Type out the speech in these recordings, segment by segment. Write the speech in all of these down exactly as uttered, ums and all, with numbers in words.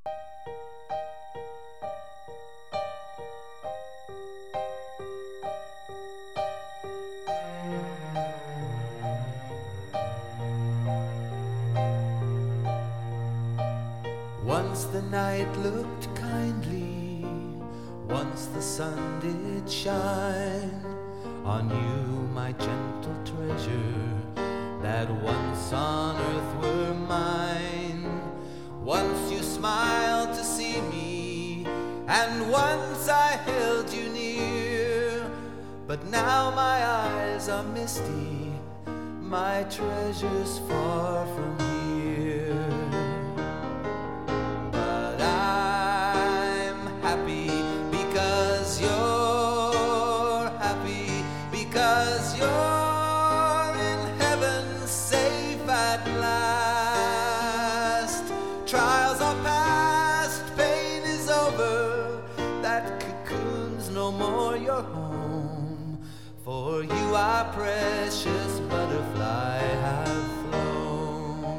Once the night looked kindly, once the sun did shine on you, my gentle treasure, that once on earth were mine. Once you smiled to see me, and once I held you near, but now my eyes are misty, my treasure's far from here. Because you're in heaven, safe at last. Trials are past, pain is over. That cocoon's no more your home. For you, our precious butterfly, have flown.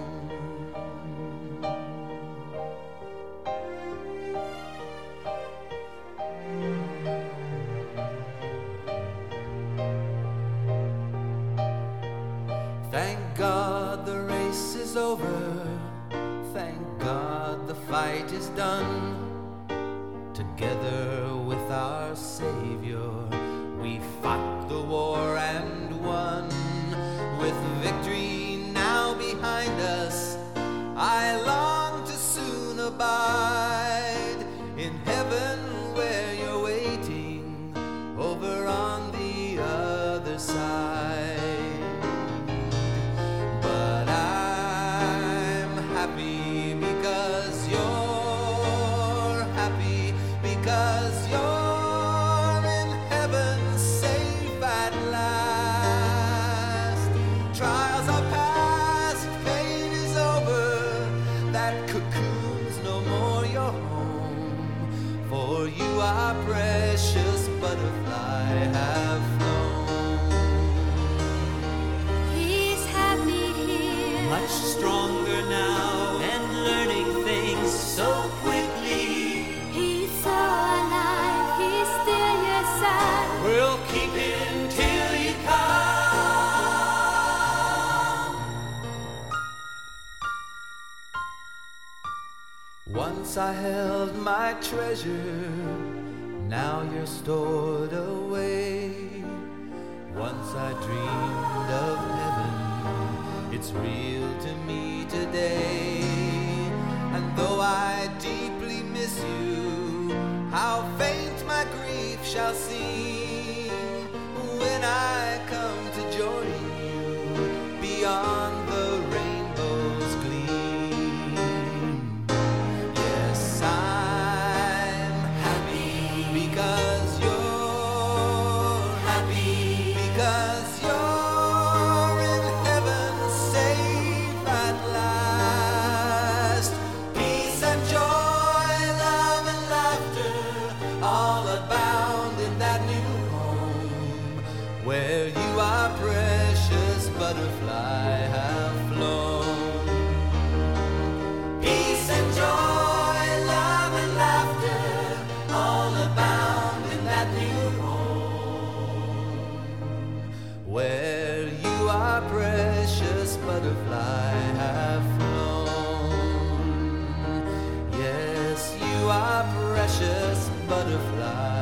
Thank God the race is over. Thank God the fight is done. Together with our Savior, we fought the war and won. With victory now behind us, I long to soon abide in heaven where you're waiting over on the other side. Because you're in heaven, safe at last. Trials are past, pain is over. That cocoon's no more your home. For you, our precious butterfly, have flown. He's happy here, much stronger now, and learning things so quickly. We'll keep him till you come. Once I held my treasure, now you're stored away. Once I dreamed of heaven, it's real to me today. And though I deeply miss you, how faint my grief shall seem when I come to join you beyond the rainbow's gleam. Yes, I'm happy because you're happy, because you're in heaven, safe at last. Peace and joy, love and laughter, all abound in that new home where you, our precious butterfly, have flown. Peace and joy, love and laughter, all abound in that new home where you, our precious butterfly, have flown. Yes, you, our precious butterfly.